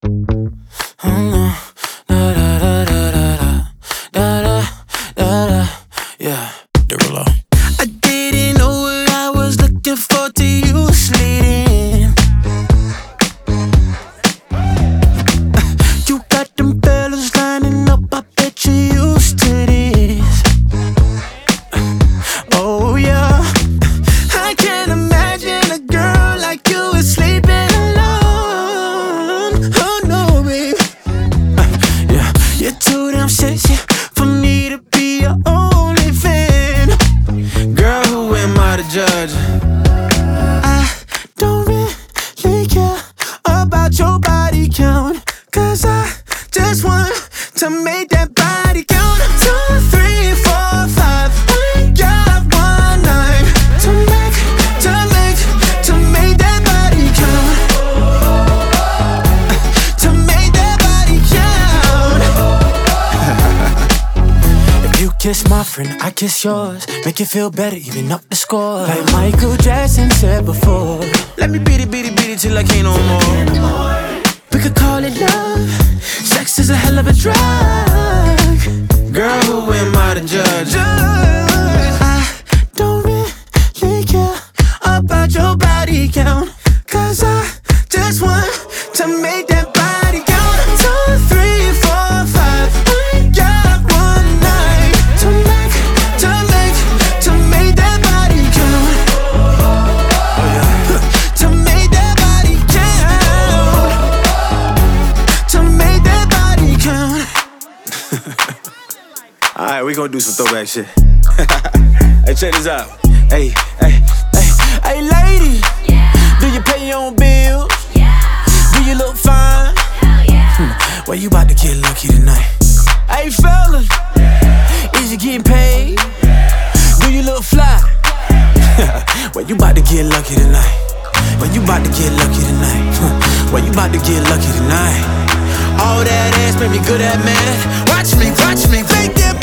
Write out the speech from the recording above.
Oh no. Da da da da da da da da da. Yeah, Derulo. I didn't know what I was looking for till you slid in. You got them fellas lining up, I bet you used to this. Oh yeah, I can't imagine a girl like you is sleeping alone. Oh no, baby. Yeah, you're too damn sexy for me to be your only fan. Girl, who am I to judge? I don't really care about your body count, 'cause I just want to make that body count. 2, 3, 4, 5. Only got one night to make that body count. To make that body count. If you kiss my friend, I kiss yours. Make you feel better, even up the score. Like Michael Jackson said before. Let me beat it till I can't no more. We could call it love. Sex is a hell of a drug. Girl, who am I to judge? I don't really care about your body count, 'cause I just want to make that body count. 2, 3, 4, 5. Only got one night to make that body count. To make that body count. To make that body count. Alright, we gonna do some throwback shit. Hey, check this out. Hey, lady, do you pay your own bills? Do you look fine? Well, you about to get lucky tonight. Hey, fellas, is you getting paid? Do you look fly? Well, you about to get lucky tonight. Well, you about to get lucky tonight. Well, you about to get lucky tonight. All that ass made me good at math. Watch me, make that